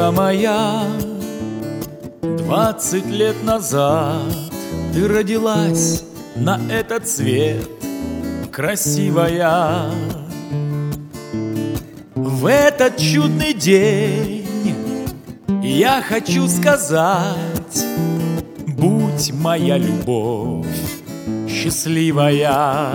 Душа моя, 20 лет назад ты родилась на этот свет, красивая. В этот чудный день я хочу сказать: будь моя любовь счастливая.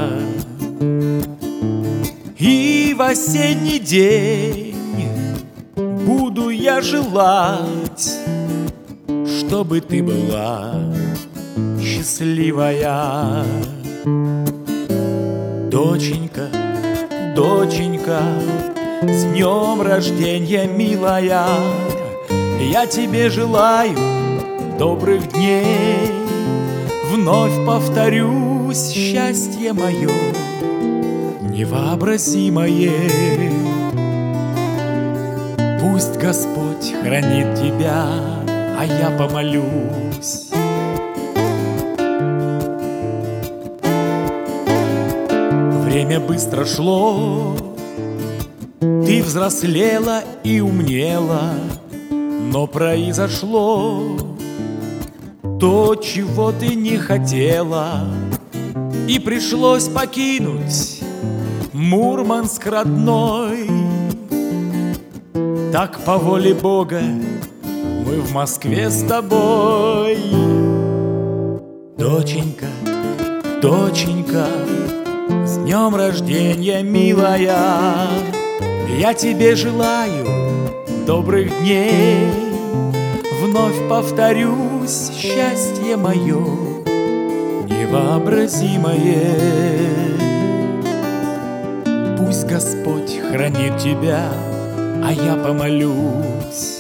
И в осенний день буду я желать, чтобы ты была счастливая. Доченька, доченька, с днем рождения, милая, я тебе желаю добрых дней. Вновь повторюсь, счастье мое невообразимое. Пусть Господь хранит тебя, а я помолюсь. Время быстро шло, ты взрослела и умнела, но произошло то, чего ты не хотела, и пришлось покинуть Мурманск родной. Так по воле Бога мы в Москве с тобой. Доченька, доченька, с днем рождения, милая, я тебе желаю добрых дней. Вновь повторюсь, счастье мое невообразимое. Пусть Господь хранит тебя, а я помолюсь.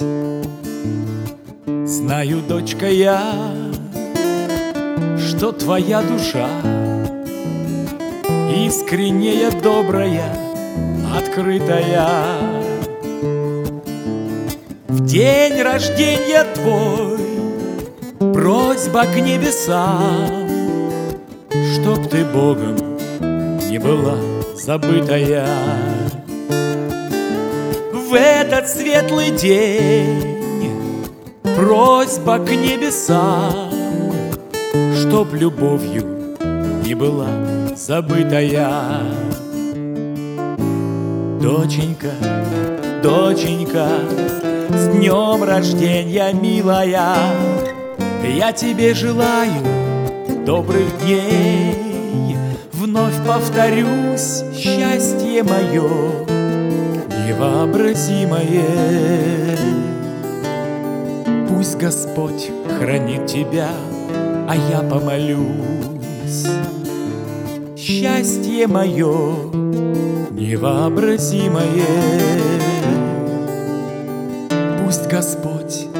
Знаю, дочка, я, что твоя душа искренняя, добрая, открытая. В день рождения твой просьба к небесам, чтоб ты Богом не была забытая. В этот светлый день просьба к небесам, чтоб любовью не была забытая. Доченька, доченька, с днем рождения, милая, я тебе желаю добрых дней. Вновь повторюсь, счастье мое невообразимое. Пусть Господь хранит тебя, а я помолюсь. Счастье мое невообразимое. Пусть Господь